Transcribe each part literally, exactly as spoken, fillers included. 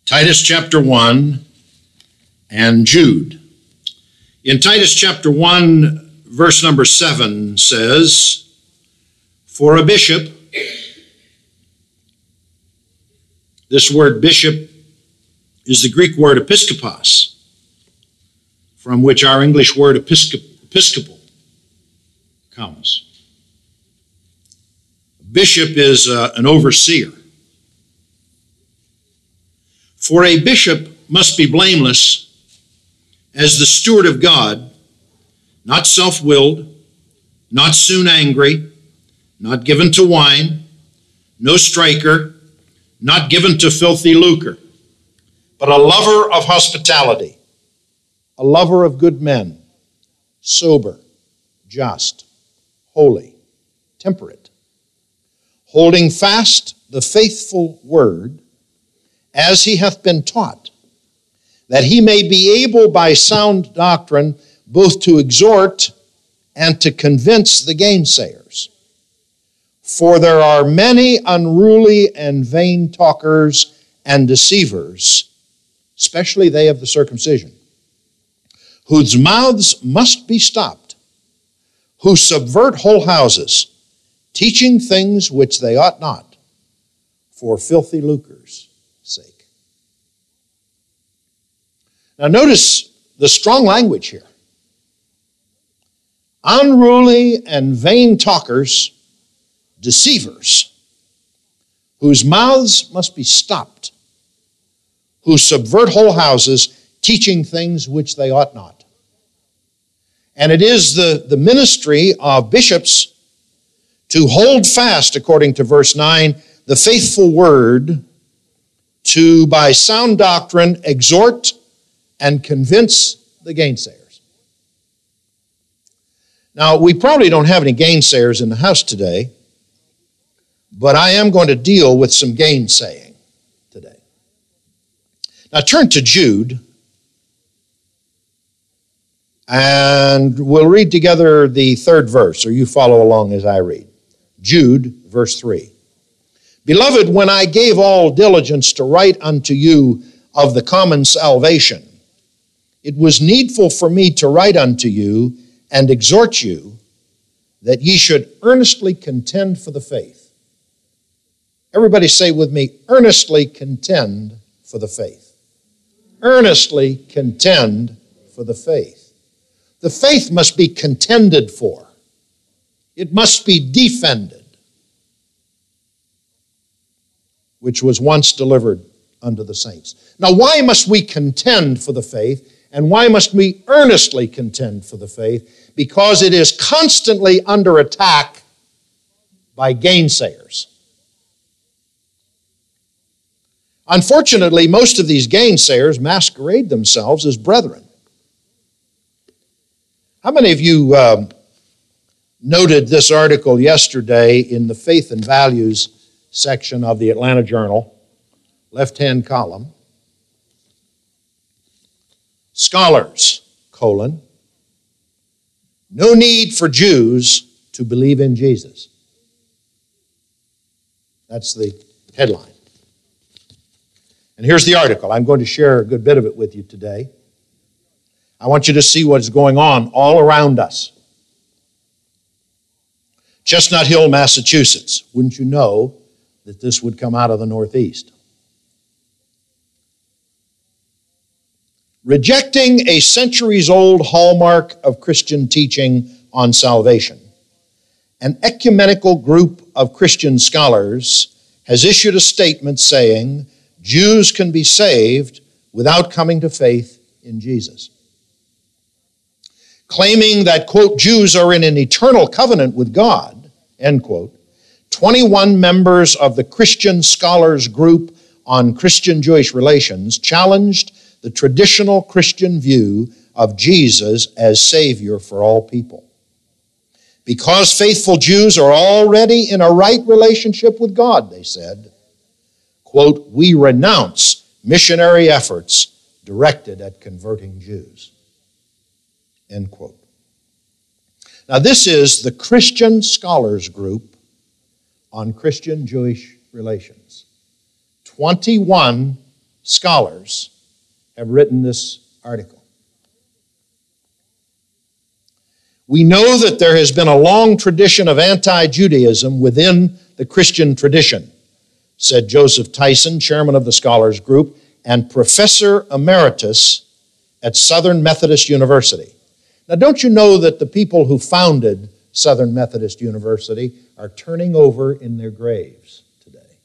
Titus chapter one and Jude. In Titus chapter one, verse number seven says, "For a bishop," this word bishop is the Greek word episkopos, from which our English word episcop- episcopal comes. Bishop is uh, an overseer. For a bishop must be blameless as the steward of God, not self-willed, not soon angry, not given to wine, no striker, not given to filthy lucre, but a lover of hospitality, a lover of good men, sober, just, holy, temperate, holding fast the faithful word as he hath been taught, that he may be able by sound doctrine both to exhort and to convince the gainsayers. For there are many unruly and vain talkers and deceivers, especially they of the circumcision, whose mouths must be stopped, who subvert whole houses, teaching things which they ought not, for filthy lucre's sake. Now notice the strong language here. Unruly and vain talkers, deceivers, whose mouths must be stopped, who subvert whole houses, teaching things which they ought not. And it is the, the ministry of bishops to hold fast, according to verse nine, the faithful word, to, by sound doctrine, exhort and convince the gainsayers. Now, we probably don't have any gainsayers in the house today, but I am going to deal with some gainsaying today. Now, turn to Jude, and we'll read together the third verse, or you follow along as I read. Jude, verse three. "Beloved, when I gave all diligence to write unto you of the common salvation, it was needful for me to write unto you and exhort you that ye should earnestly contend for the faith." Everybody say with me, earnestly contend for the faith. Earnestly contend for the faith. The faith must be contended for. It must be defended, which was once delivered unto the saints. Now, why must we contend for the faith, and why must we earnestly contend for the faith? Because it is constantly under attack by gainsayers. Unfortunately, most of these gainsayers masquerade themselves as brethren. How many of you um, noted this article yesterday in the Faith and Values section of the Atlanta Journal, left-hand column? Scholars, colon, no need for Jews to believe in Jesus. That's the headline. And here's the article. I'm going to share a good bit of it with you today. I want you to see what's going on all around us. Chestnut Hill, Massachusetts. Wouldn't you know that this would come out of the Northeast? Rejecting a centuries-old hallmark of Christian teaching on salvation, an ecumenical group of Christian scholars has issued a statement saying Jews can be saved without coming to faith in Jesus. Claiming that, quote, Jews are in an eternal covenant with God, end quote, twenty-one members of the Christian Scholars Group on Christian-Jewish Relations challenged the traditional Christian view of Jesus as Savior for all people. Because faithful Jews are already in a right relationship with God, they said, quote, we renounce missionary efforts directed at converting Jews, end quote. Now, this is the Christian Scholars Group on Christian-Jewish Relations. twenty-one scholars have written this article. We know that there has been a long tradition of anti-Judaism within the Christian tradition, said Joseph Tyson, chairman of the Scholars Group and professor emeritus at Southern Methodist University. Now, don't you know that the people who founded Southern Methodist University are turning over in their graves today?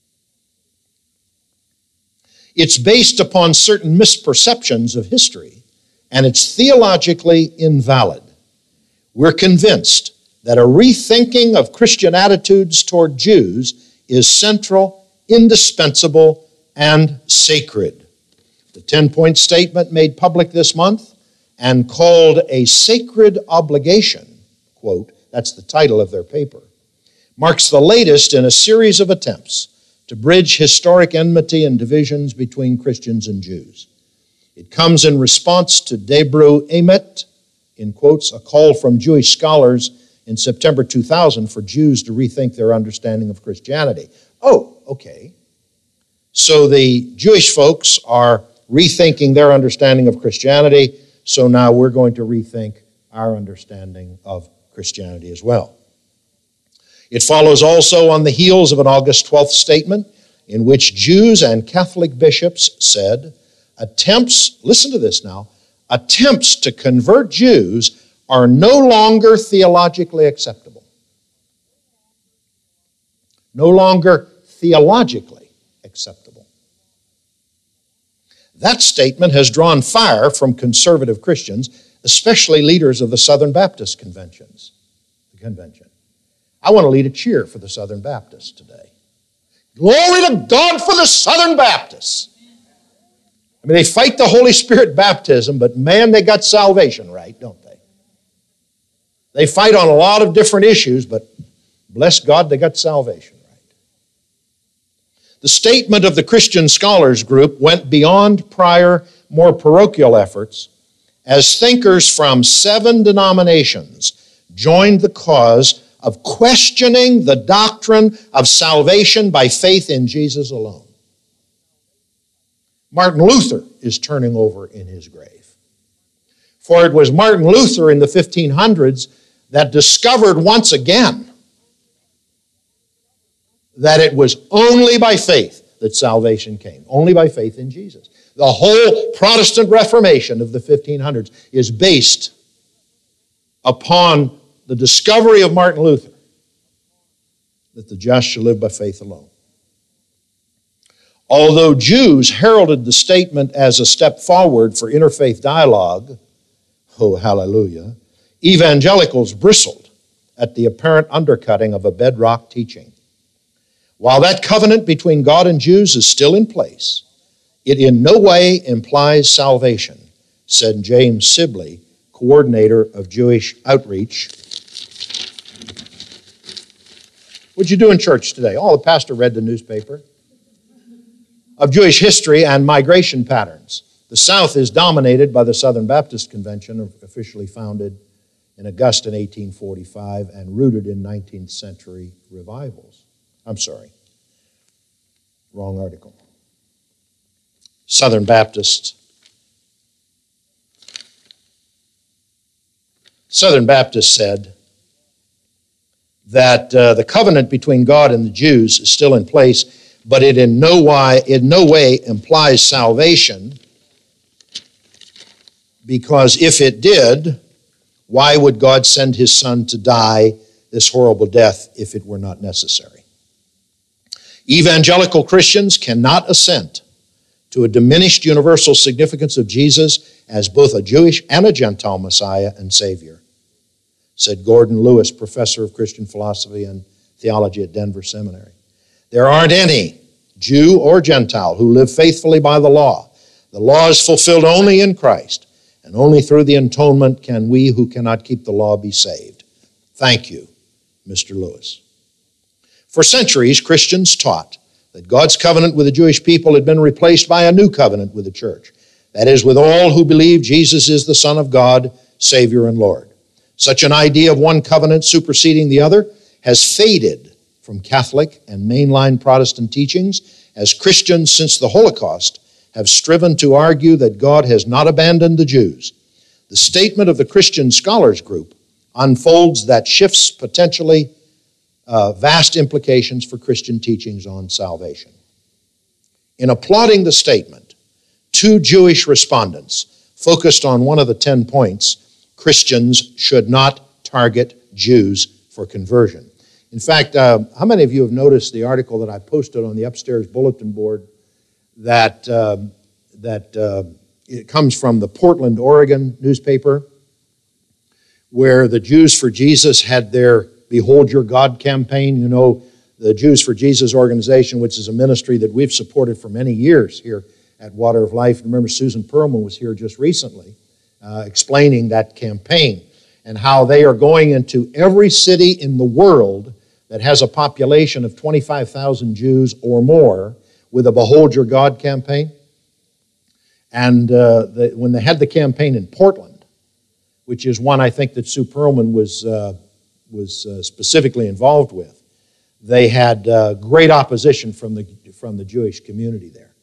It's based upon certain misperceptions of history, and it's theologically invalid. We're convinced that a rethinking of Christian attitudes toward Jews is central, indispensable, and sacred. The ten-point statement made public this month and called a sacred obligation, quote, that's the title of their paper, marks the latest in a series of attempts to bridge historic enmity and divisions between Christians and Jews. It comes in response to Debru Emet, in quotes, a call from Jewish scholars in September two thousand for Jews to rethink their understanding of Christianity. Oh, okay. So the Jewish folks are rethinking their understanding of Christianity, so now we're going to rethink our understanding of Christianity as well. It follows also on the heels of an August twelfth statement in which Jews and Catholic bishops said, attempts, listen to this now, attempts to convert Jews are no longer theologically acceptable. No longer theologically acceptable. That statement has drawn fire from conservative Christians, especially leaders of the Southern Baptist conventions. The convention. I want to lead a cheer for the Southern Baptists today. Glory to God for the Southern Baptists. I mean, they fight the Holy Spirit baptism, but man, they got salvation right, don't they? They fight on a lot of different issues, but bless God, they got salvation right. The statement of the Christian Scholars Group went beyond prior, more parochial efforts as thinkers from seven denominations joined the cause of questioning the doctrine of salvation by faith in Jesus alone. Martin Luther is turning over in his grave. For it was Martin Luther in the fifteen hundreds that discovered once again that it was only by faith that salvation came, only by faith in Jesus. The whole Protestant Reformation of the fifteen hundreds is based upon the discovery of Martin Luther that the just shall live by faith alone. Although Jews heralded the statement as a step forward for interfaith dialogue, oh, hallelujah, evangelicals bristled at the apparent undercutting of a bedrock teaching. While that covenant between God and Jews is still in place, it in no way implies salvation, said James Sibley, coordinator of Jewish Outreach. What'd you do in church today? Oh, the pastor read the newspaper. Of Jewish history and migration patterns. The South is dominated by the Southern Baptist Convention, officially founded in Augusta in eighteen forty-five and rooted in nineteenth century revivals. I'm sorry, wrong article. Southern Baptists. Southern Baptists said that uh, the covenant between God and the Jews is still in place, but it in no way, in no way implies salvation, because if it did, why would God send his Son to die this horrible death if it were not necessary? Evangelical Christians cannot assent to a diminished universal significance of Jesus as both a Jewish and a Gentile Messiah and Savior, said Gordon Lewis, professor of Christian philosophy and theology at Denver Seminary. There aren't any, Jew or Gentile, who live faithfully by the law. The law is fulfilled only in Christ, and only through the atonement can we who cannot keep the law be saved. Thank you, Mister Lewis. For centuries, Christians taught that God's covenant with the Jewish people had been replaced by a new covenant with the church. That is, with all who believe Jesus is the Son of God, Savior and Lord. Such an idea of one covenant superseding the other has faded from Catholic and mainline Protestant teachings as Christians since the Holocaust have striven to argue that God has not abandoned the Jews. The statement of the Christian Scholars Group unfolds that shift's potentially uh, vast implications for Christian teachings on salvation. In applauding the statement, two Jewish respondents focused on one of the ten points: Christians should not target Jews for conversion. In fact, uh, how many of you have noticed the article that I posted on the upstairs bulletin board that, uh, that uh, it comes from the Portland, Oregon newspaper, where the Jews for Jesus had their Behold Your God campaign? You know, the Jews for Jesus organization, which is a ministry that we've supported for many years here at Water of Life. Remember, Susan Perlman was here just recently uh, explaining that campaign and how they are going into every city in the world that has a population of twenty-five thousand Jews or more with a Behold Your God campaign. And uh, the, when they had the campaign in Portland, which is one I think that Sue Perlman was, uh, was uh, specifically involved with, they had uh, great opposition from the, from the Jewish community there.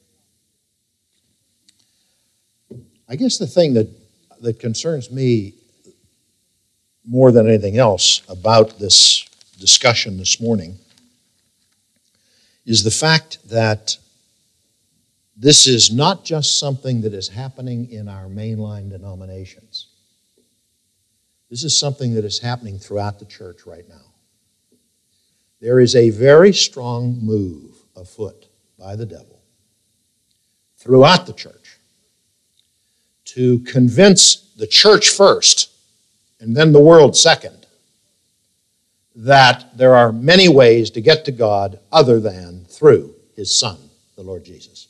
I guess the thing that, that concerns me more than anything else about this discussion this morning is the fact that this is not just something that is happening in our mainline denominations. This is something that is happening throughout the church right now. There is a very strong move afoot by the devil throughout the church to convince the church first and then the world second that there are many ways to get to God other than through His Son, the Lord Jesus.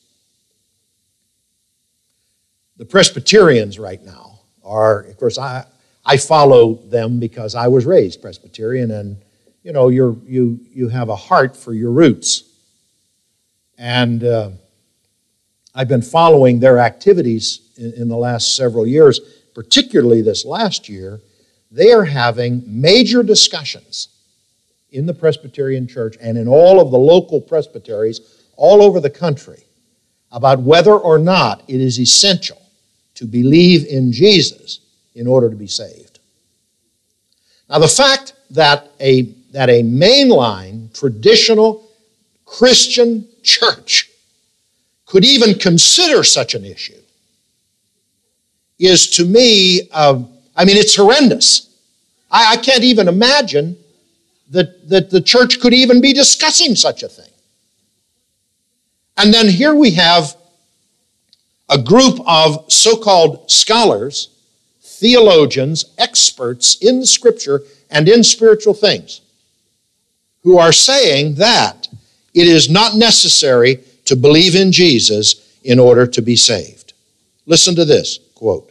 The Presbyterians right now are, of course, I, I follow them because I was raised Presbyterian, and you know, you're, you, you have a heart for your roots. And uh, I've been following their activities in, in the last several years, particularly this last year. They are having major discussions in the Presbyterian Church and in all of the local presbyteries all over the country about whether or not it is essential to believe in Jesus in order to be saved. Now, the fact that a, that a mainline, traditional Christian church could even consider such an issue is, to me, uh, I mean, it's horrendous. I, I can't even imagine that, that the church could even be discussing such a thing. And then here we have a group of so-called scholars, theologians, experts in Scripture and in spiritual things, who are saying that it is not necessary to believe in Jesus in order to be saved. Listen to this, quote,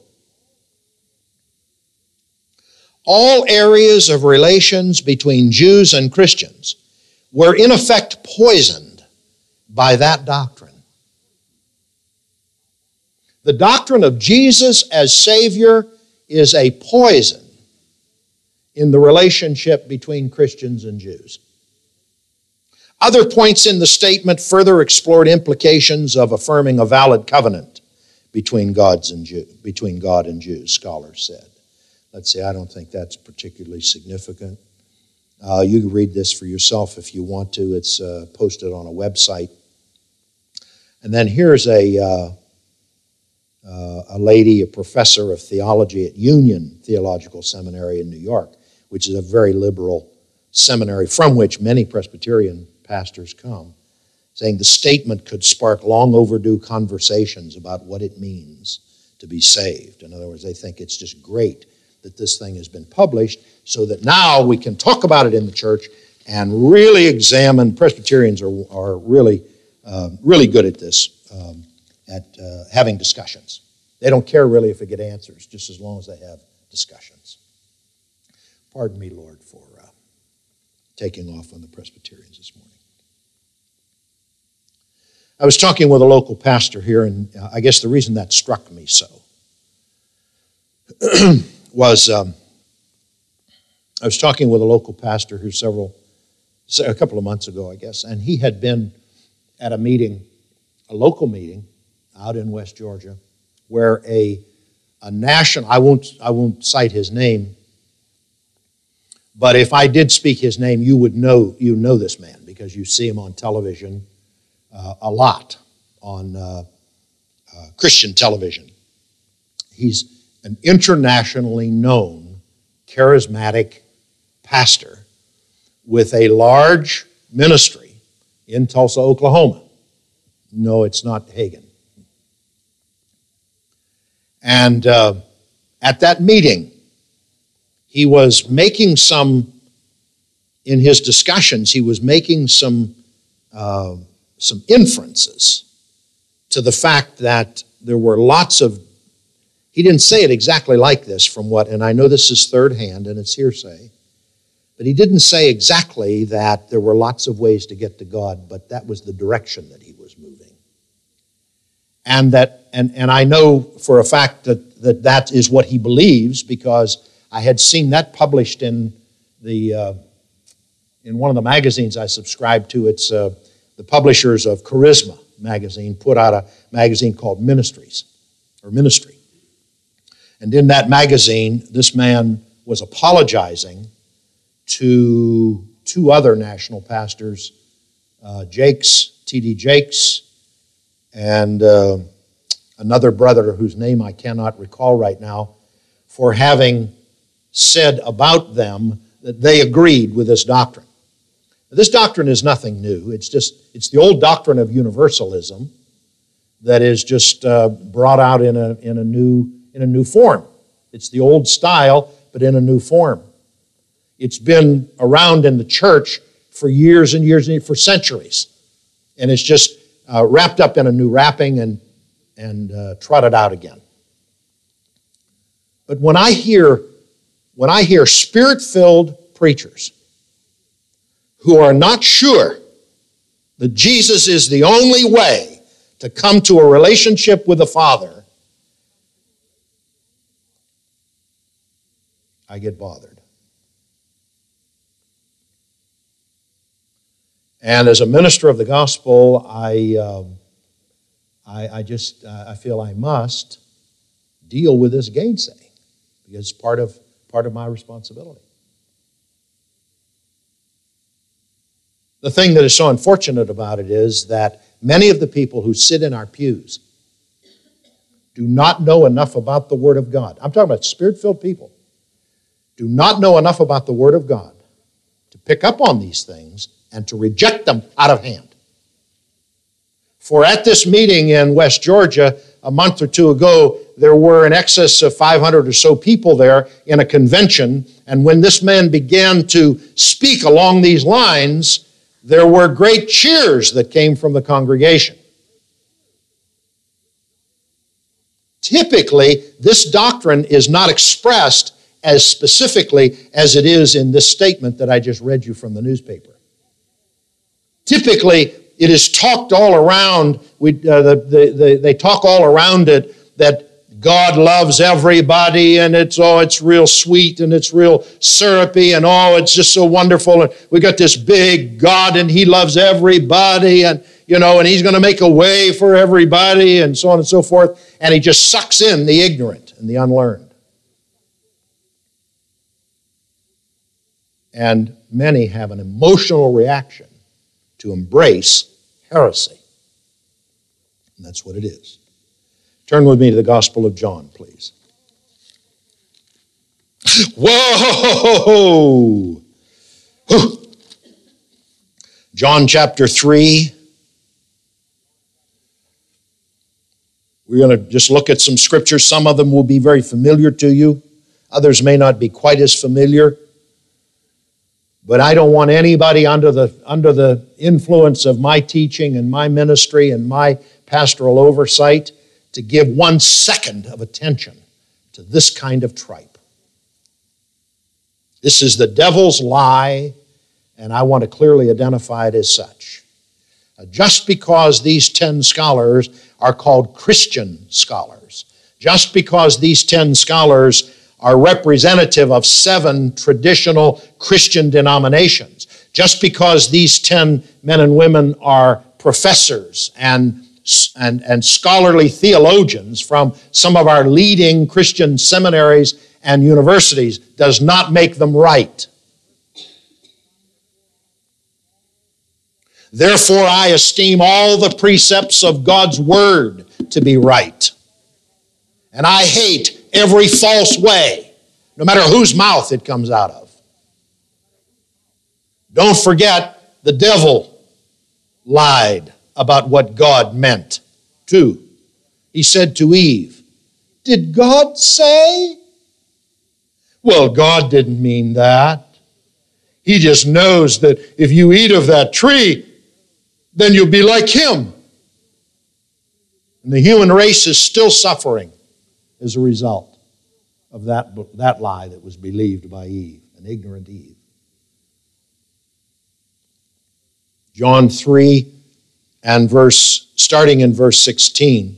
"All areas of relations between Jews and Christians were in effect poisoned by that doctrine. The doctrine of Jesus as Savior is a poison in the relationship between Christians and Jews." Other points in the statement further explored implications of affirming a valid covenant between, God's and Jew, between God and Jews, scholars said. Let's see, I don't think that's particularly significant. Uh, you can read this for yourself if you want to. It's uh, posted on a website. And then here's a, uh, uh, a lady, a professor of theology at Union Theological Seminary in New York, which is a very liberal seminary from which many Presbyterian pastors come, saying the statement could spark long overdue conversations about what it means to be saved. In other words, they think it's just great that this thing has been published so that now we can talk about it in the church and really examine. Presbyterians are, are really, uh, really good at this, um, at uh, having discussions. They don't care really if they get answers, just as long as they have discussions. Pardon me, Lord, for uh, taking off on the Presbyterians this morning. I was talking with a local pastor here, and uh, I guess the reason that struck me so was um, I was talking with a local pastor who several, a couple of months ago, I guess, and he had been at a meeting, a local meeting, out in West Georgia, where a, a national, I won't, I won't cite his name, but if I did speak his name, you would know, you know this man because you see him on television uh, a lot, on uh, uh, Christian television. He's an internationally known, charismatic pastor with a large ministry in Tulsa, Oklahoma. No, it's not Hagin. And uh, at that meeting, he was making some, in his discussions, he was making some, uh, some inferences to the fact that there were lots of, he didn't say it exactly like this from what, and I know this is third hand and it's hearsay, but he didn't say exactly that there were lots of ways to get to God, but that was the direction that he was moving. And that, and, and I know for a fact that, that that is what he believes because I had seen that published in the uh, in one of the magazines I subscribed to. It's uh, the publishers of Charisma magazine put out a magazine called Ministries, or Ministry. And in that magazine, this man was apologizing to two other national pastors, uh, Jakes, T D Jakes, and uh, another brother whose name I cannot recall right now, for having said about them that they agreed with this doctrine. This doctrine is nothing new. It's just, it's the old doctrine of universalism that is just uh, brought out in a, in a new, in a new form. It's the old style, but in a new form. It's been around in the church for years and years and for centuries. And it's just uh, wrapped up in a new wrapping and, and uh, trotted out again. But when I hear When I hear spirit-filled preachers who are not sure that Jesus is the only way to come to a relationship with the Father, I get bothered. And as a minister of the gospel, I, um, I, I just uh, I feel I must deal with this gainsaying because it's part of part of my responsibility. The thing that is so unfortunate about it is that many of the people who sit in our pews do not know enough about the Word of God. I'm talking about Spirit-filled people. Do not know enough about the Word of God to pick up on these things and to reject them out of hand. For at this meeting in West Georgia a month or two ago, there were in excess of five hundred or so people there in a convention, and when this man began to speak along these lines, there were great cheers that came from the congregation. Typically, this doctrine is not expressed as specifically as it is in this statement that I just read you from the newspaper. Typically, it is talked all around, we, uh, the, the, the, they talk all around it that God loves everybody and it's, oh, it's real sweet and it's real syrupy and, oh, it's just so wonderful. And we got this big God and He loves everybody and, you know, and He's going to make a way for everybody and so on and so forth. And He just sucks in the ignorant and the unlearned. And many have an emotional reaction to embrace heresy. And that's what it is. Turn with me to the Gospel of John, please. Whoa! Whew. John chapter three. We're going to just look at some scriptures. Some of them will be very familiar to you. Others may not be quite as familiar. But I don't want anybody under the, under the influence of my teaching and my ministry and my pastoral oversight to give one second of attention to this kind of tripe. This is the devil's lie, and I want to clearly identify it as such. Just because these ten scholars are called Christian scholars, just because these ten scholars are representative of seven traditional Christian denominations, just because these ten men and women are professors and and, and scholarly theologians from some of our leading Christian seminaries and universities does not make them right. Therefore, I esteem all the precepts of God's Word to be right. And I hate every false way, no matter whose mouth it comes out of. Don't forget, the devil lied about what God meant, too. He said to Eve, "Did God say?" Well, God didn't mean that. He just knows that if you eat of that tree, then you'll be like Him. And the human race is still suffering as a result of that, that lie that was believed by Eve, an ignorant Eve. John three and verse, starting in verse sixteen.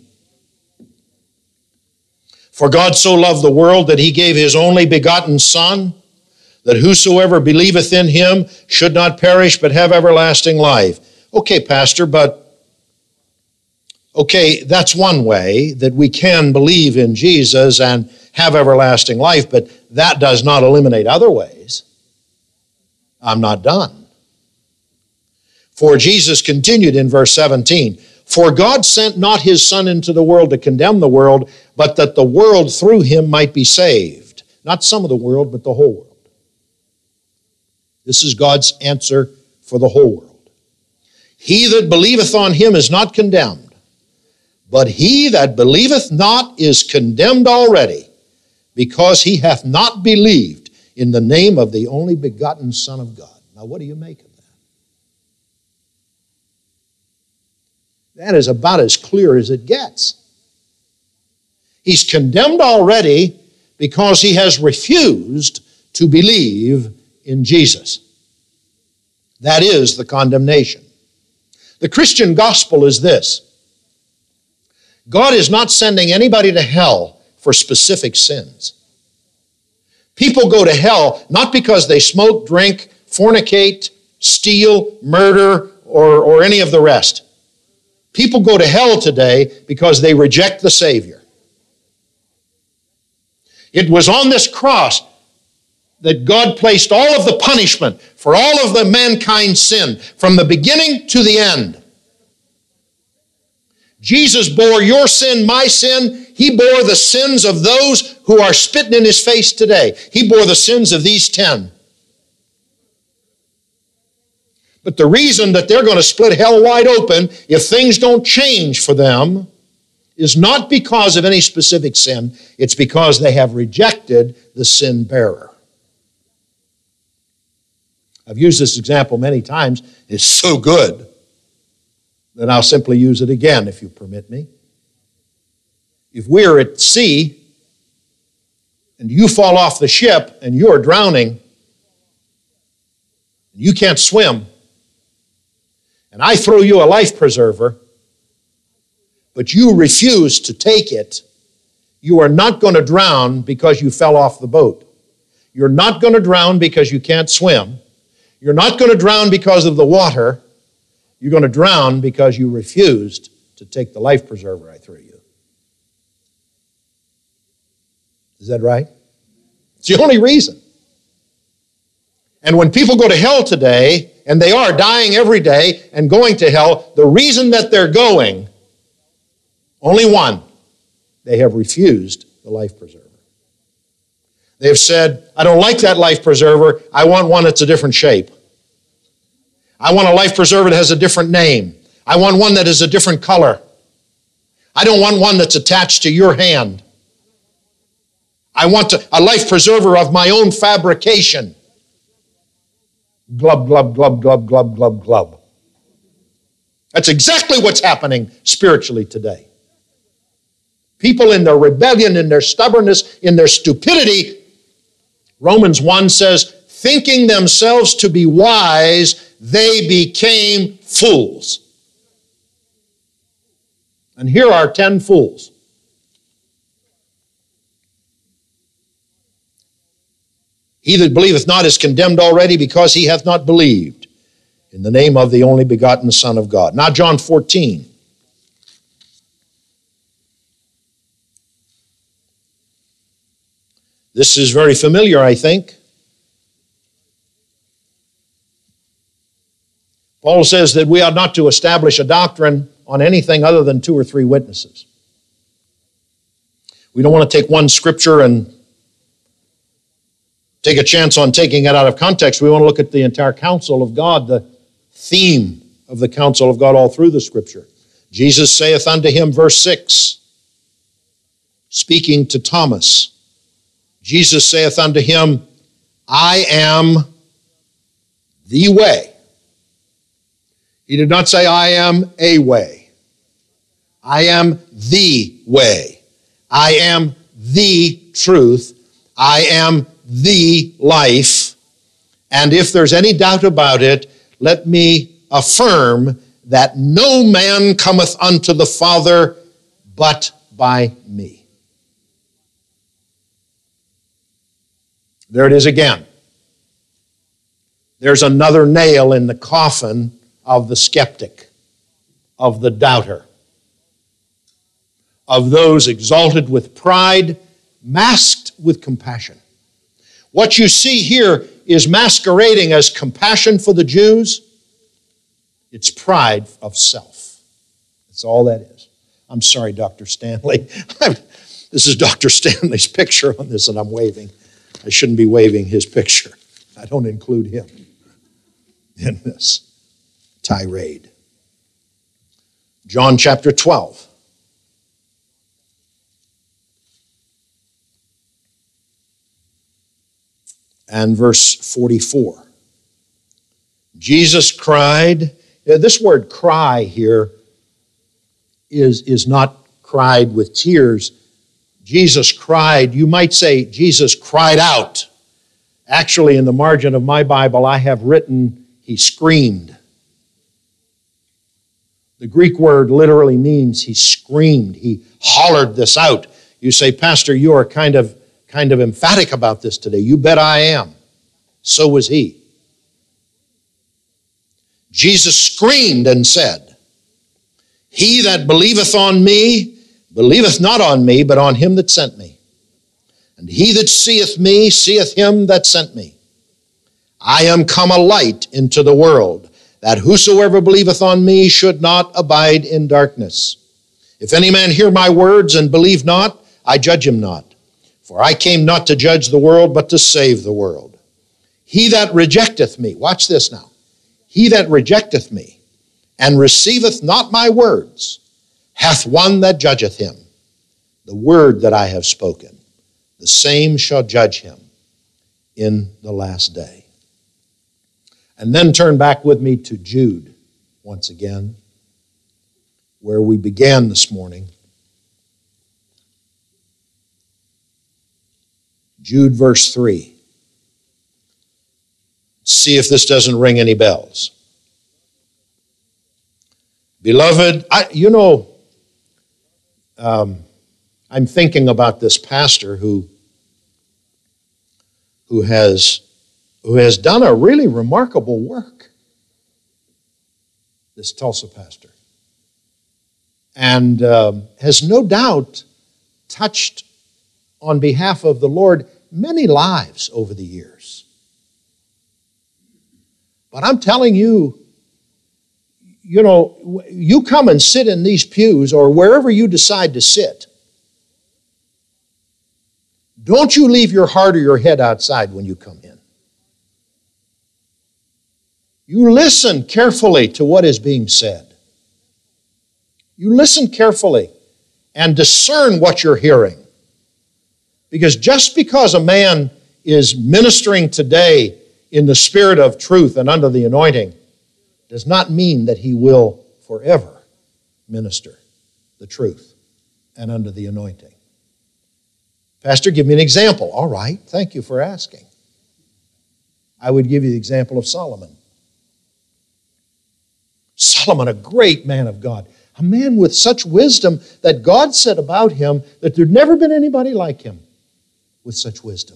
For God so loved the world that He gave His only begotten Son, that whosoever believeth in Him should not perish but have everlasting life. Okay, Pastor, but, okay, that's one way that we can believe in Jesus and have everlasting life, but that does not eliminate other ways. I'm not done. For Jesus continued in verse seventeen, for God sent not His Son into the world to condemn the world, but that the world through Him might be saved. Not some of the world, but the whole world. This is God's answer for the whole world. He that believeth on Him is not condemned, but he that believeth not is condemned already, because he hath not believed in the name of the only begotten Son of God. Now, what do you make of that? That is about as clear as it gets. He's condemned already because he has refused to believe in Jesus. That is the condemnation. The Christian gospel is this: God is not sending anybody to hell for specific sins. People go to hell not because they smoke, drink, fornicate, steal, murder, or, or any of the rest. People go to hell today because they reject the Savior. It was on this cross that God placed all of the punishment for all of the mankind's sin, from the beginning to the end. Jesus bore your sin, my sin. He bore the sins of those who are spitting in His face today. He bore the sins of these ten. But the reason that they're going to split hell wide open if things don't change for them is not because of any specific sin. It's because they have rejected the sin bearer. I've used this example many times. It's so good that I'll simply use it again, if you permit me. If we're at sea and you fall off the ship and you're drowning, and you can't swim, and I throw you a life preserver, but you refuse to take it, you are not going to drown because you fell off the boat. You're not going to drown because you can't swim. You're not going to drown because of the water. You're going to drown because you refused to take the life preserver I threw you. Is that right? It's the only reason. And when people go to hell today, and they are dying every day and going to hell, the reason that they're going, only one: they have refused the life preserver. They have said, I don't like that life preserver. I want one that's a different shape. I want a life preserver that has a different name. I want one that is a different color. I don't want one that's attached to your hand. I want to, a life preserver of my own fabrication. Glub, glub, glub, glub, glub, glub, glub. That's exactly what's happening spiritually today. People in their rebellion, in their stubbornness, in their stupidity, Romans one says, thinking themselves to be wise, they became fools. And here are ten fools. He that believeth not is condemned already, because he hath not believed in the name of the only begotten Son of God. Now John fourteen. This is very familiar, I think. Paul says that we ought not to establish a doctrine on anything other than two or three witnesses. We don't want to take one scripture and take a chance on taking it out of context. We want to look at the entire counsel of God, the theme of the counsel of God all through the scripture. Jesus saith unto him, verse six, speaking to Thomas, Jesus saith unto him, I am the way. He did not say, I am a way. I am the way. I am the truth. I am the life. And if there's any doubt about it, let me affirm that no man cometh unto the Father but by me. There it is again. There's another nail in the coffin of the skeptic, of the doubter, of those exalted with pride, masked with compassion. What you see here is masquerading as compassion for the Jews. It's pride of self. That's all that is. I'm sorry, Doctor Stanley. This is Doctor Stanley's picture on this, and I'm waving. I shouldn't be waving his picture. I don't include him in this tirade. John chapter twelve. And verse forty-four. Jesus cried. This word cry here is, is not cried with tears. Jesus cried. You might say Jesus cried out. Actually, in the margin of my Bible, I have written, he screamed. The Greek word literally means he screamed. He hollered this out. You say, Pastor, you are kind of, kind of emphatic about this today. You bet I am. So was he. Jesus screamed and said, He that believeth on me, believeth not on me, but on him that sent me. And he that seeth me, seeth him that sent me. I am come a light into the world, that whosoever believeth on me should not abide in darkness. If any man hear my words and believe not, I judge him not. For I came not to judge the world, but to save the world. He that rejecteth me, watch this now, he that rejecteth me, and receiveth not my words, hath one that judgeth him. The word that I have spoken, the same shall judge him in the last day. And then turn back with me to Jude once again, where we began this morning. Jude verse three. See if this doesn't ring any bells. Beloved, I, you know, um, I'm thinking about this pastor who, who has, who has done a really remarkable work, this Tulsa pastor, and um, has no doubt touched on behalf of the Lord many lives over the years. But I'm telling you, you know, you come and sit in these pews or wherever you decide to sit. Don't you leave your heart or your head outside when you come in. You listen carefully to what is being said. You listen carefully and discern what you're hearing. Because just because a man is ministering today in the spirit of truth and under the anointing does not mean that he will forever minister the truth and under the anointing. Pastor, give me an example. All right, thank you for asking. I would give you the example of Solomon. Solomon, a great man of God, a man with such wisdom that God said about him that there'd never been anybody like him with such wisdom.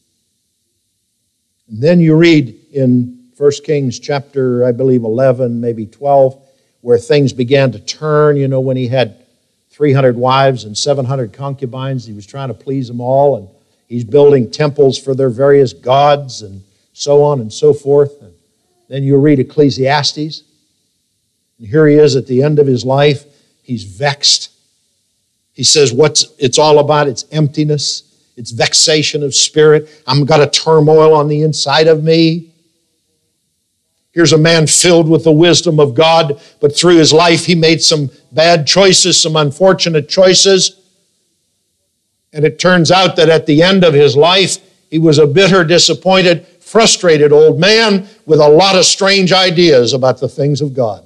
And then you read in First Kings chapter, I believe, eleven, maybe twelve, where things began to turn, you know, when he had three hundred wives and seven hundred concubines. He was trying to please them all, and he's building temples for their various gods and so on and so forth. And then you read Ecclesiastes, and here he is at the end of his life. He's vexed. He says what's it's all about, it's emptiness, it's vexation of spirit. I've got a turmoil on the inside of me. Here's a man filled with the wisdom of God, but through his life he made some bad choices, some unfortunate choices. And it turns out that at the end of his life, he was a bitter, disappointed, frustrated old man with a lot of strange ideas about the things of God.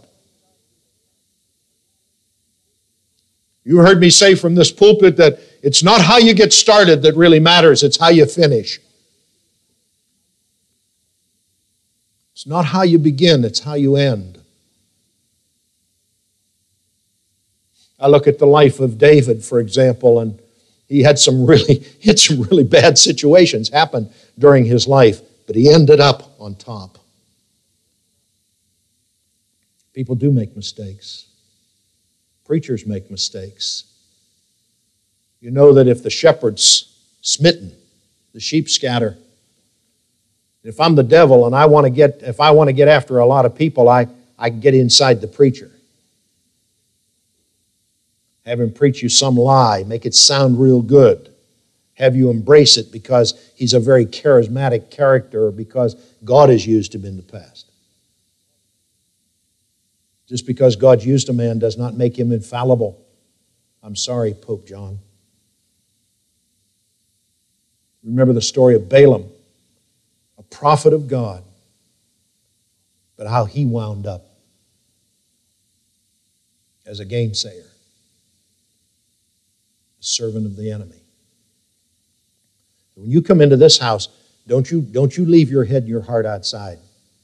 You heard me say from this pulpit that it's not how you get started that really matters, it's how you finish. It's not how you begin, it's how you end. I look at the life of David, for example, and he had some really, he had some really bad situations happen during his life, but he ended up on top. People do make mistakes. Preachers make mistakes. You know that if the shepherd's smitten, the sheep scatter. If I'm the devil and I want to get, if I want to get after a lot of people, I, I get inside the preacher. Have him preach you some lie, make it sound real good. Have you embrace it because he's a very charismatic character or because God has used him in the past. Just because God used a man does not make him infallible. I'm sorry, Pope John. Remember the story of Balaam, a prophet of God, but how he wound up as a gainsayer, a servant of the enemy. When you come into this house, don't you, don't you leave your head and your heart outside.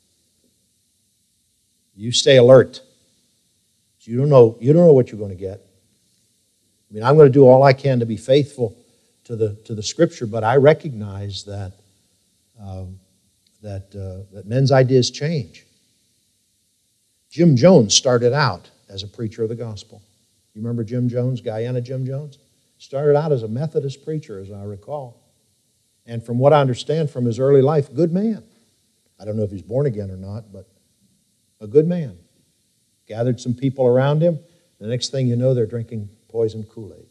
You stay alert. You don't know, you don't know what you're going to get. I mean, I'm going to do all I can to be faithful to the, to the Scripture, but I recognize that, um, that, uh, that men's ideas change. Jim Jones started out as a preacher of the gospel. You remember Jim Jones, Guyana Jim Jones? Started out as a Methodist preacher, as I recall. And from what I understand from his early life, good man. I don't know if he's born again or not, but a good man. Gathered some people around him. The next thing you know, they're drinking poison Kool-Aid.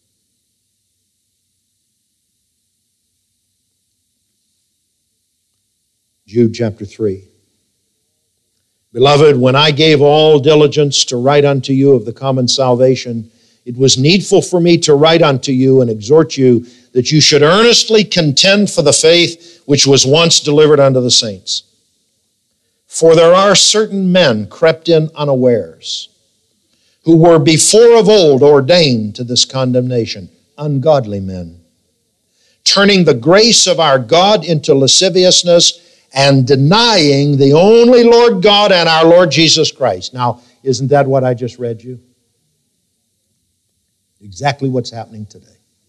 Jude chapter three. Beloved, when I gave all diligence to write unto you of the common salvation, it was needful for me to write unto you and exhort you that you should earnestly contend for the faith which was once delivered unto the saints. For there are certain men crept in unawares, who were before of old ordained to this condemnation, ungodly men, turning the grace of our God into lasciviousness and denying the only Lord God and our Lord Jesus Christ. Now, isn't that what I just read you? Exactly what's happening today.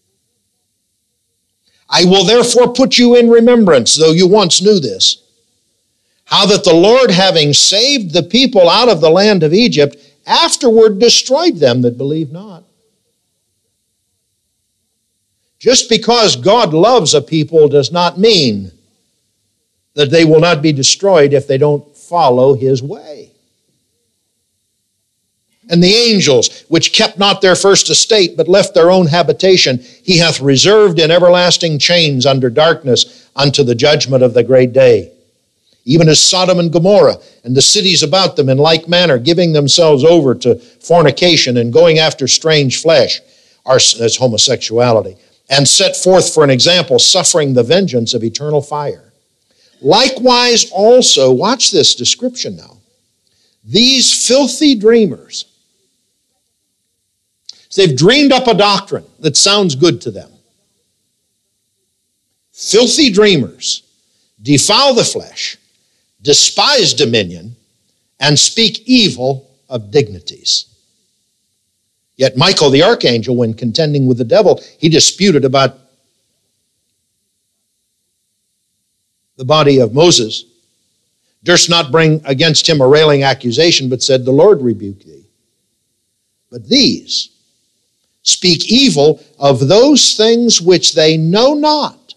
I will therefore put you in remembrance, though you once knew this, how that the Lord, having saved the people out of the land of Egypt, afterward destroyed them that believe not. Just because God loves a people does not mean that they will not be destroyed if they don't follow His way. And the angels, which kept not their first estate, but left their own habitation, He hath reserved in everlasting chains under darkness unto the judgment of the great day. Even as Sodom and Gomorrah and the cities about them in like manner, giving themselves over to fornication and going after strange flesh, are, that's homosexuality, and set forth for an example, suffering the vengeance of eternal fire. Likewise also, watch this description now, these filthy dreamers, so they've dreamed up a doctrine that sounds good to them. Filthy dreamers defile the flesh, despise dominion, and speak evil of dignities. Yet Michael the archangel, when contending with the devil, he disputed about the body of Moses, durst not bring against him a railing accusation, but said, the Lord rebuke thee. But these speak evil of those things which they know not,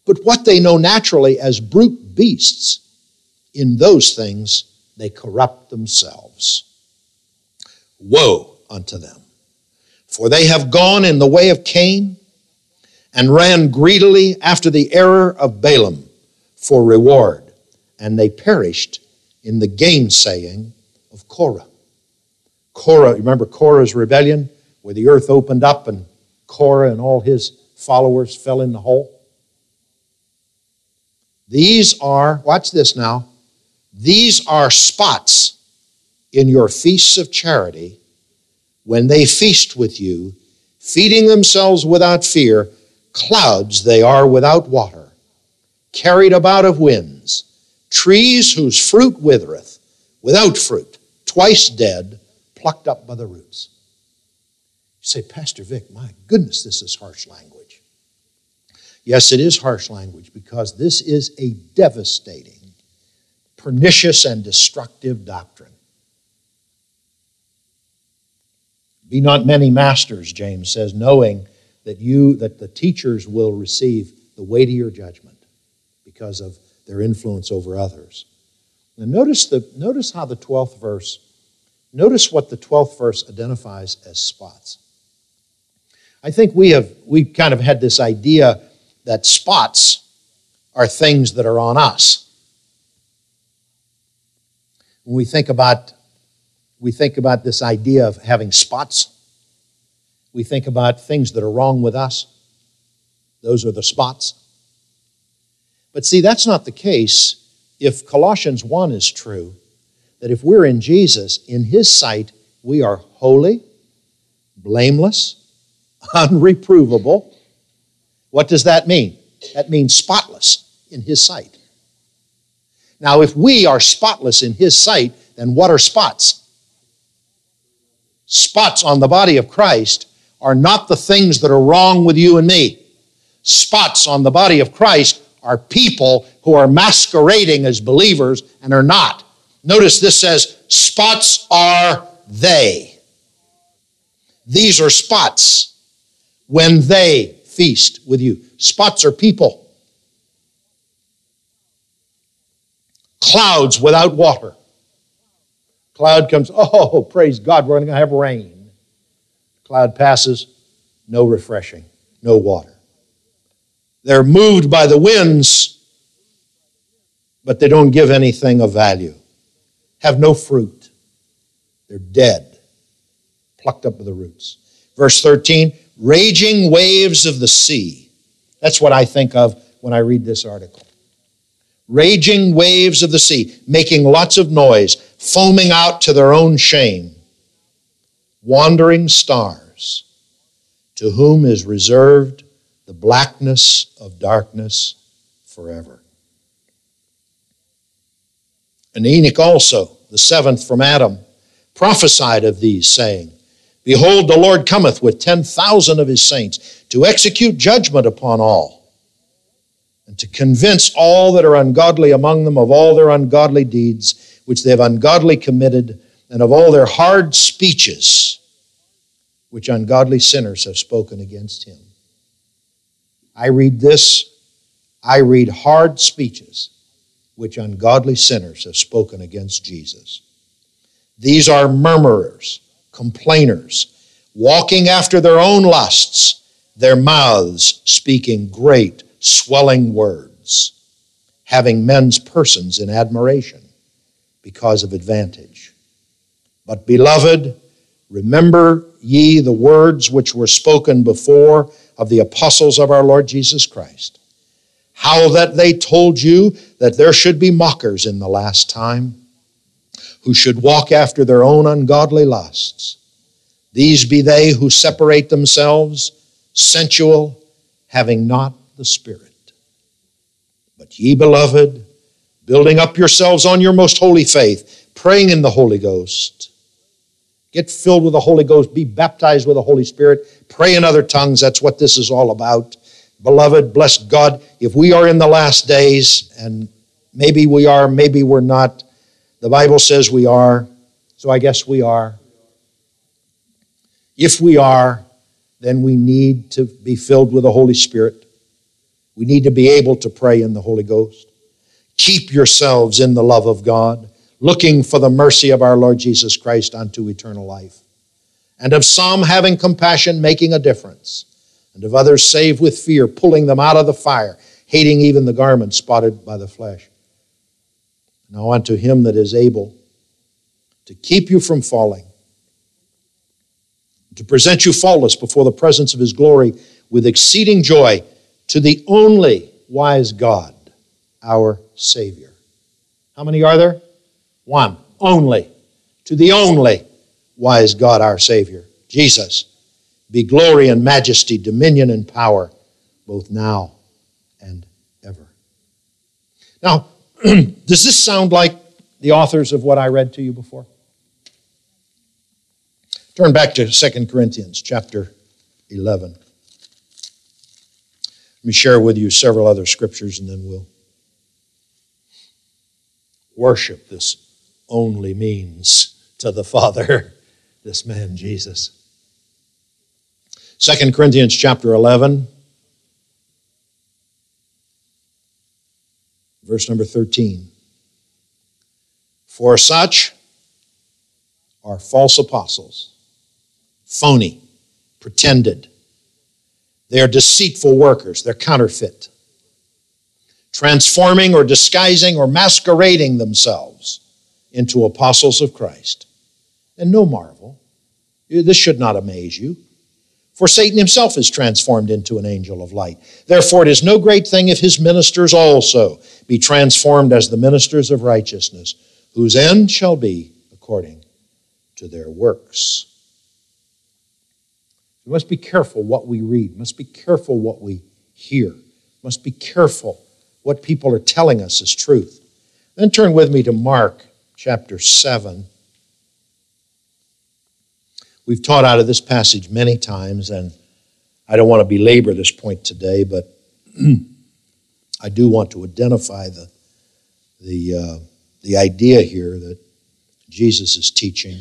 But what they know naturally as brute beasts, in those things they corrupt themselves. Woe unto them! For they have gone in the way of Cain, and ran greedily after the error of Balaam for reward, and they perished in the gainsaying of Korah. Korah, remember Korah's rebellion, where the earth opened up and Korah and all his followers fell in the hole? These are, watch this now, these are spots in your feasts of charity when they feast with you, feeding themselves without fear. Clouds they are without water, carried about of winds, trees whose fruit withereth, without fruit, twice dead, plucked up by the roots. You say, Pastor Vic, my goodness, this is harsh language. Yes, it is harsh language because this is a devastating, pernicious, and destructive doctrine. Be not many masters, James says, knowing that you, that the teachers will receive the weightier judgment because of their influence over others. Now notice the notice how the twelfth verse, notice what the twelfth verse identifies as spots. I think we have we kind of had this idea that spots are things that are on us. When we think about we think about this idea of having spots, we think about things that are wrong with us. Those are the spots. But see, that's not the case if Colossians one is true, that if we're in Jesus, in His sight, we are holy, blameless, unreprovable. What does that mean? That means spotless in His sight. Now, if we are spotless in His sight, then what are spots? Spots on the body of Christ are not the things that are wrong with you and me. Spots on the body of Christ are people who are masquerading as believers and are not. Notice this says, spots are they. These are spots when they feast with you. Spots are people. Clouds without water. Cloud comes, oh, praise God, we're going to have rain. Cloud passes, no refreshing, no water. They're moved by the winds, but they don't give anything of value. Have no fruit. They're dead, plucked up by the roots. Verse thirteen, raging waves of the sea. That's what I think of when I read this article. Raging waves of the sea, making lots of noise, foaming out to their own shame. Wandering stars, to whom is reserved the blackness of darkness forever. And Enoch also, the seventh from Adam, prophesied of these, saying, behold, the Lord cometh with ten thousand of his saints to execute judgment upon all, and to convince all that are ungodly among them of all their ungodly deeds, which they have ungodly committed, and of all their hard speeches, which ungodly sinners have spoken against him. I read this, I read hard speeches, which ungodly sinners have spoken against Jesus. These are murmurers, complainers, walking after their own lusts, their mouths speaking great, swelling words, having men's persons in admiration because of advantage. But, beloved, remember ye the words which were spoken before of the apostles of our Lord Jesus Christ, how that they told you that there should be mockers in the last time, who should walk after their own ungodly lusts. These be they who separate themselves, sensual, having not the Spirit. But ye, beloved, building up yourselves on your most holy faith, praying in the Holy Ghost. Get filled with the Holy Ghost, be baptized with the Holy Spirit, pray in other tongues. That's what this is all about. Beloved, bless God, if we are in the last days, and maybe we are, maybe we're not, the Bible says we are, so I guess we are. If we are, then we need to be filled with the Holy Spirit. We need to be able to pray in the Holy Ghost. Keep yourselves in the love of God, looking for the mercy of our Lord Jesus Christ unto eternal life. And of some having compassion, making a difference. And of others save with fear, pulling them out of the fire, hating even the garment spotted by the flesh. Now unto him that is able to keep you from falling, to present you faultless before the presence of his glory with exceeding joy, to the only wise God, our Savior. How many are there? One. Only. To the only wise God, our Savior, Jesus, be glory and majesty, dominion and power, both now and ever. Now, does this sound like the authors of what I read to you before? Turn back to Second Corinthians chapter eleven. Let me share with you several other scriptures and then we'll worship this only means to the Father, this man Jesus. Second Corinthians chapter eleven, verse number thirteen. For such are false apostles, phony, pretended. They are deceitful workers. They're counterfeit, transforming or disguising or masquerading themselves into apostles of Christ. And no marvel. This should not amaze you. For Satan himself is transformed into an angel of light. Therefore it is no great thing if his ministers also be transformed as the ministers of righteousness, whose end shall be according to their works. We must be careful what we read. We must be careful what we hear. We must be careful what people are telling us is truth. Then turn with me to Mark chapter seven. We've taught out of this passage many times, and I don't want to belabor this point today, but I do want to identify the, the, uh, the idea here that Jesus is teaching.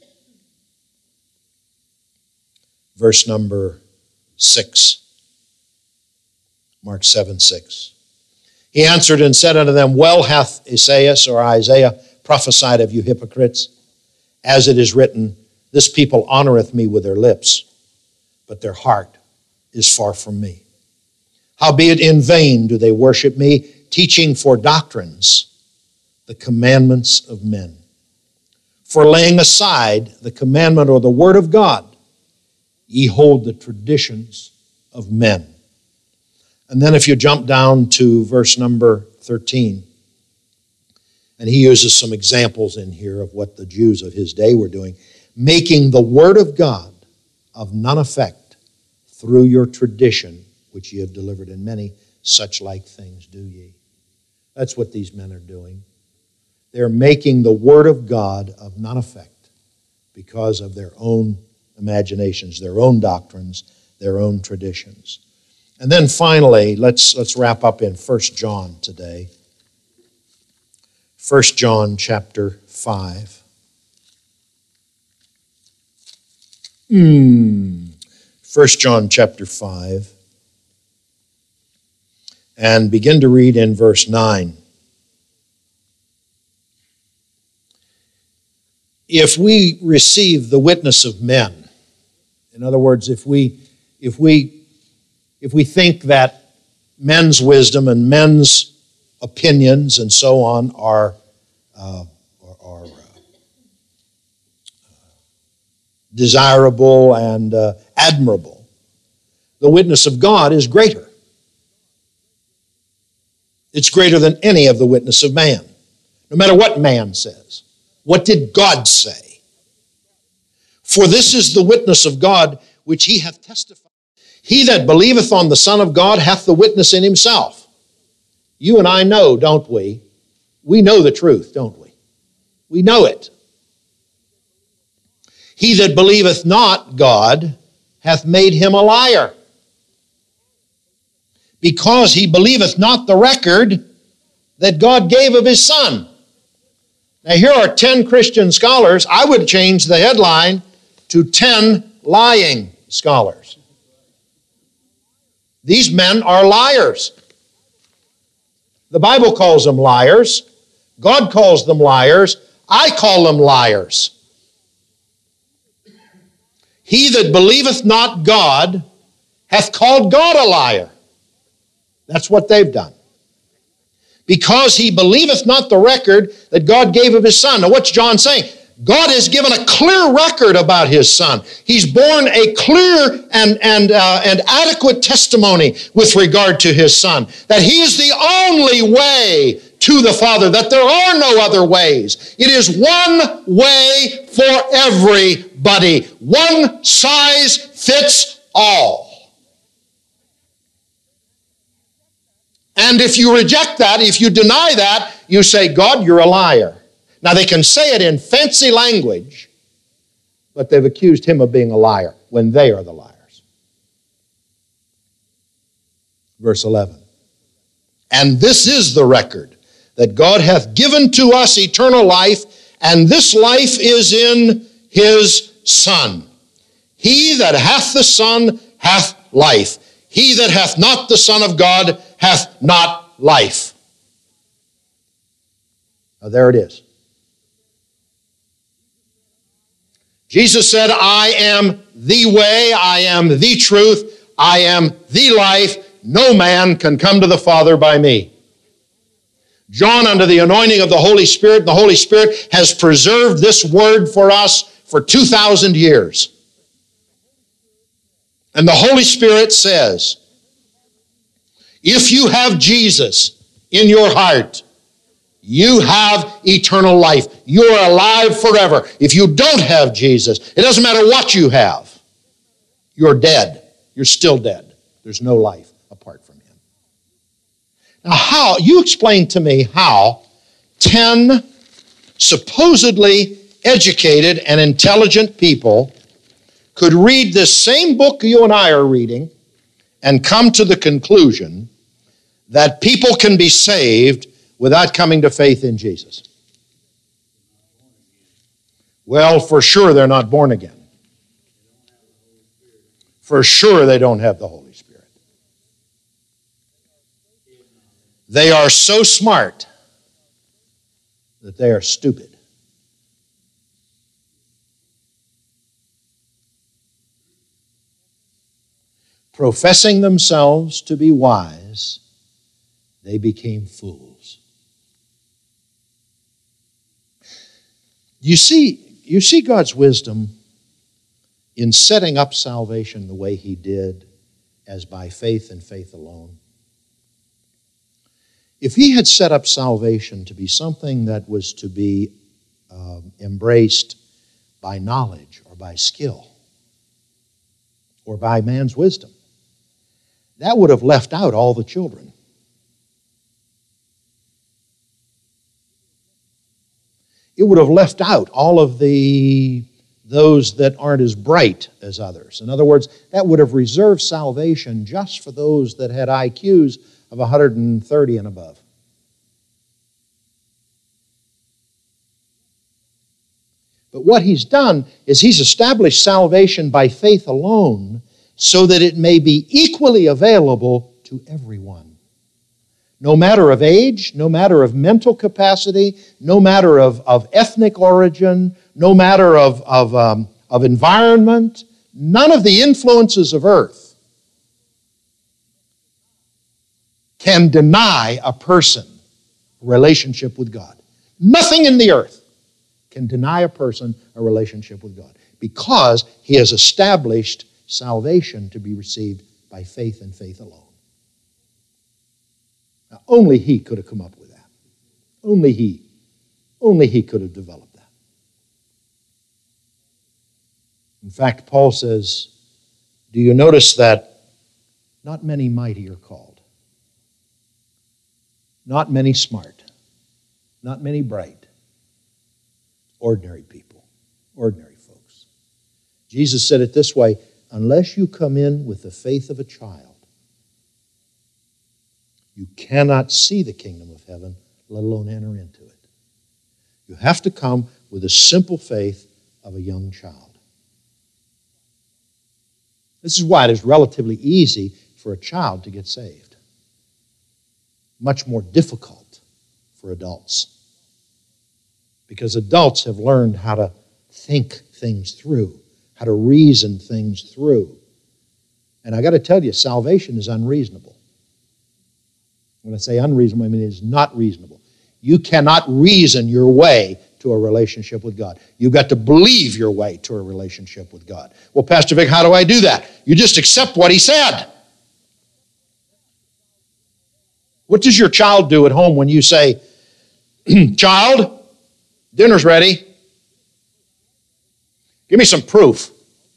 Verse number six, Mark seven, six. He answered and said unto them, Well hath Esaias or Isaiah prophesied of you hypocrites, as it is written, This people honoreth me with their lips, but their heart is far from me. Howbeit in vain do they worship me, teaching for doctrines the commandments of men. For laying aside the commandment or the word of God, ye hold the traditions of men. And then if you jump down to verse number thirteen, and he uses some examples in here of what the Jews of his day were doing, making the word of God of none effect through your tradition, which ye have delivered, in many such like things do ye. That's what these men are doing. They're making the word of God of none effect because of their own imaginations, their own doctrines, their own traditions. And then finally, let's, let's wrap up in First John today. First John chapter five. Hmm. First John chapter five. And begin to read in verse nine. If we receive the witness of men, in other words, if we, if we, if we think that men's wisdom and men's opinions and so on are, uh, are, are uh, desirable and uh, admirable, the witness of God is greater. It's greater than any of the witness of man, no matter what man says. What did God say? For this is the witness of God which he hath testified. He that believeth on the Son of God hath the witness in himself. You and I know, don't we? We know the truth, don't we? We know it. He that believeth not God hath made him a liar, because he believeth not the record that God gave of his Son. Now here are ten Christian scholars. I would change the headline to ten lying scholars. These men are liars. The Bible calls them liars. God calls them liars. I call them liars. He that believeth not God hath called God a liar. That's what they've done. Because he believeth not the record that God gave of his Son. Now what's John saying? God has given a clear record about his Son. He's borne a clear and, and, uh, and adequate testimony with regard to his Son. That he is the only way to the Father, that there are no other ways. It is one way for everybody. One size fits all. And if you reject that, if you deny that, you say, God, you're a liar. Now they can say it in fancy language, but they've accused him of being a liar when they are the liars. Verse eleven. And this is the record, that God hath given to us eternal life, and this life is in his Son. He that hath the Son hath life. He that hath not the Son of God hath not life. Now there it is. Jesus said, I am the way, I am the truth, I am the life. No man can come to the Father by me. John, under the anointing of the Holy Spirit, the Holy Spirit has preserved this word for us for two thousand years. And the Holy Spirit says, if you have Jesus in your heart, you have eternal life. You are alive forever. If you don't have Jesus, it doesn't matter what you have. You're dead. You're still dead. There's no life apart from him. Now how, you explain to me how ten supposedly educated and intelligent people could read this same book you and I are reading and come to the conclusion that people can be saved without coming to faith in Jesus. Well, for sure they're not born again. For sure they don't have the Holy Spirit. They are so smart that they are stupid. Professing themselves to be wise, they became fools. You see, you see God's wisdom in setting up salvation the way he did, as by faith and faith alone. If he had set up salvation to be something that was to be um, embraced by knowledge or by skill or by man's wisdom, that would have left out all the children. It would have left out all of the those that aren't as bright as others. In other words, that would have reserved salvation just for those that had I Qs of one hundred thirty and above. But what he's done is he's established salvation by faith alone so that it may be equally available to everyone. No matter of age, no matter of mental capacity, no matter of, of ethnic origin, no matter of, of, um, of environment, none of the influences of earth can deny a person a relationship with God. Nothing in the earth can deny a person a relationship with God because he has established salvation to be received by faith and faith alone. Now, only he could have come up with that. Only he. Only he could have developed that. In fact, Paul says, do you notice that not many mighty are called? Not many smart. Not many bright. Ordinary people. Ordinary folks. Jesus said it this way, unless you come in with the faith of a child, you cannot see the kingdom of heaven, let alone enter into it. You have to come with the simple faith of a young child. This is why it is relatively easy for a child to get saved. Much more difficult for adults. Because adults have learned how to think things through, how to reason things through. And I got to tell you, salvation is unreasonable. When I say unreasonable, I mean it is not reasonable. You cannot reason your way to a relationship with God. You've got to believe your way to a relationship with God. Well, Pastor Vic, how do I do that? You just accept what he said. What does your child do at home when you say, child, dinner's ready. Give me some proof.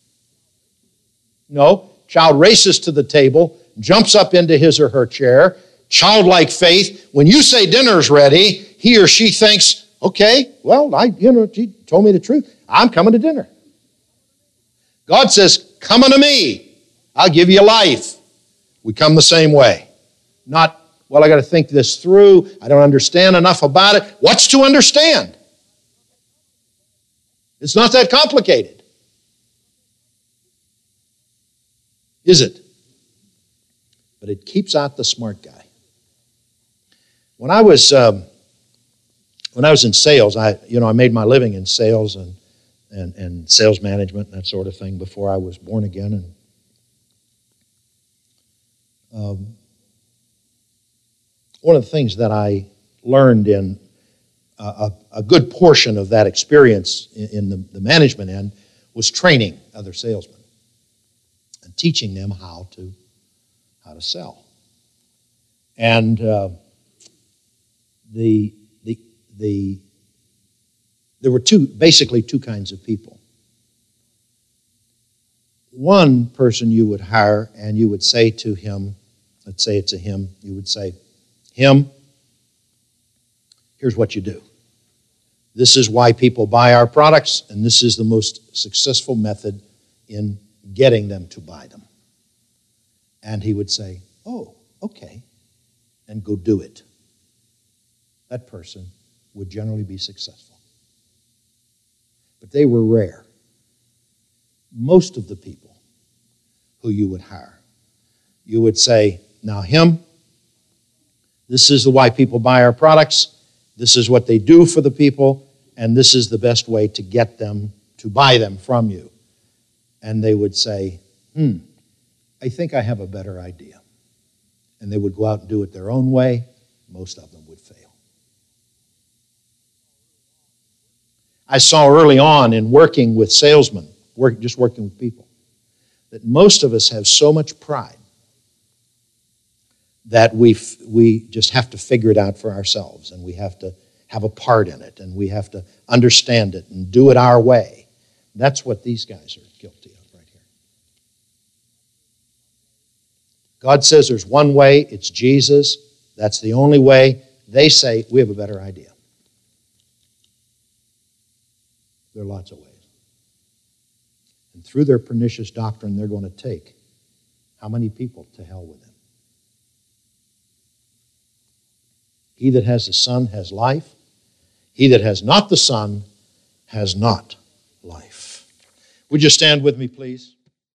No, child races to the table, jumps up into his or her chair, childlike faith. When you say dinner's ready, he or she thinks, okay, well, I, you know, she told me the truth. I'm coming to dinner. God says, come unto me. I'll give you life. We come the same way. Not, well, I got to think this through. I don't understand enough about it. What's to understand? It's not that complicated. Is it? But it keeps out the smart guy. When I was um, when I was in sales, I you know I made my living in sales and and and sales management and that sort of thing before I was born again. And um, one of the things that I learned in a, a good portion of that experience in, in the, the management end was training other salesmen and teaching them how to how to sell. And uh, the the the there were two basically two kinds of people. One person you would hire and you would say to him, let's say it's a him, you would say, him, here's what you do. This is why people buy our products, and this is the most successful method in getting them to buy them. And he would say, oh, okay, and go do it. That person would generally be successful. But they were rare. Most of the people who you would hire, you would say, now him, this is why people buy our products, this is what they do for the people, and this is the best way to get them to buy them from you. And they would say, hmm, I think I have a better idea. And they would go out and do it their own way. Most of them would fail. I saw early on in working with salesmen, work, just working with people, that most of us have so much pride that we we just have to figure it out for ourselves, and we have to have a part in it, and we have to understand it and do it our way. That's what these guys are guilty of right here. God says there's one way, it's Jesus. That's the only way. They say, we have a better idea. There are lots of ways. And through their pernicious doctrine, they're going to take how many people to hell with them? He that has the Son has life. He that has not the Son has not life. Would you stand with me, please?